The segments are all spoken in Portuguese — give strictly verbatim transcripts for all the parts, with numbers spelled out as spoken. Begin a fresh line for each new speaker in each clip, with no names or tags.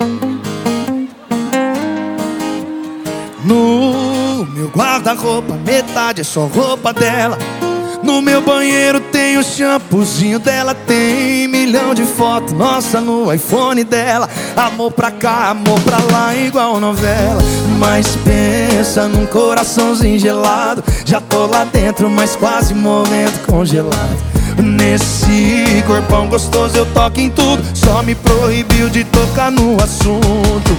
No meu guarda-roupa, metade é só roupa dela. No meu banheiro tem o shampoozinho dela. Tem milhão de fotos, nossa, no iPhone dela. Amor pra cá, amor pra lá, igual novela. Mas pensa num coraçãozinho gelado. Já tô lá dentro, mas quase morrendo congelado. Nesse corpão gostoso eu toco em tudo. Só me proibiu de tocar no assunto.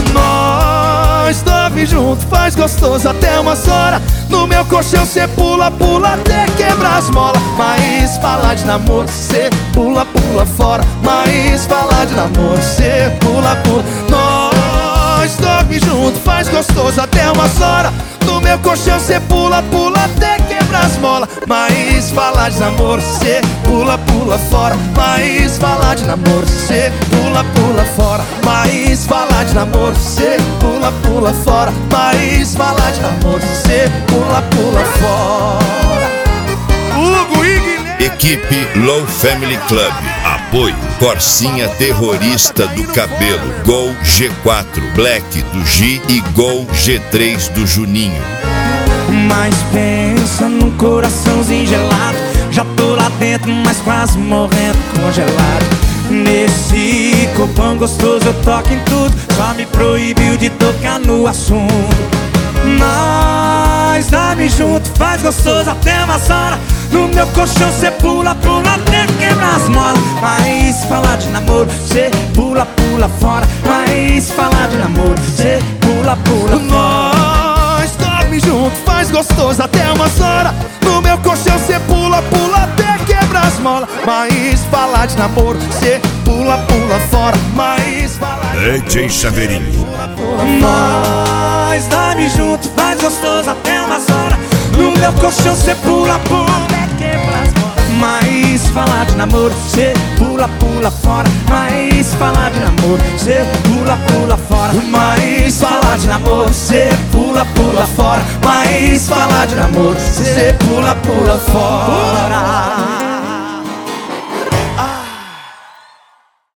Nós dorme junto, faz gostoso até umas horas. No meu colchão cê pula, pula até quebrar as molas. Mas falar de namoro, cê pula, pula fora. Mas falar de namoro, cê pula, pula. Nós dorme junto, faz gostoso até umas horas. No meu colchão cê pula, pula até quebrar as molas. Mas falar de namoro, cê pula, pula fora. Mas falar de namoro, cê pula, pula fora. Mas falar de namoro, cê pula, pula fora. Mas falar de namoro, cê pula, pula fora. Hugo e Guilherme.
Equipe Low Family Club. Apoio Corsinha Terrorista do Cabelo, Gol G quatro, Black do G e Gol G três do Juninho.
Mas pensa num coraçãozinho gelado. Já tô lá dentro, mas quase morrendo congelado. Nesse corpão gostoso eu toco em tudo. Só me proibiu de tocar no assunto. Nós dorme junto, faz gostoso até umas horas. No meu colchão cê pula, pula até quebrar as molas. Mas falar de namoro, cê pula, pula fora. Mas falar de namoro, cê pula, pula fora. Nós dorme junto, faz gostoso até umas horas. No meu colchão cê pula, pula até quebrar as molas. Mas falar de namoro, cê pula, pula fora. Mas falar de
D J Chaveirinho.
Nós dorme junto, faz gostoso até umas horas. No meu colchão cê pula, pula até quebrar as molas. Mas falar de namoro, cê pula, pula fora. Mas falar de namoro, cê pula, pula fora. Mas falar de namoro, cê pula, pula fora. Mas falar de namoro, cê pula, pula fora.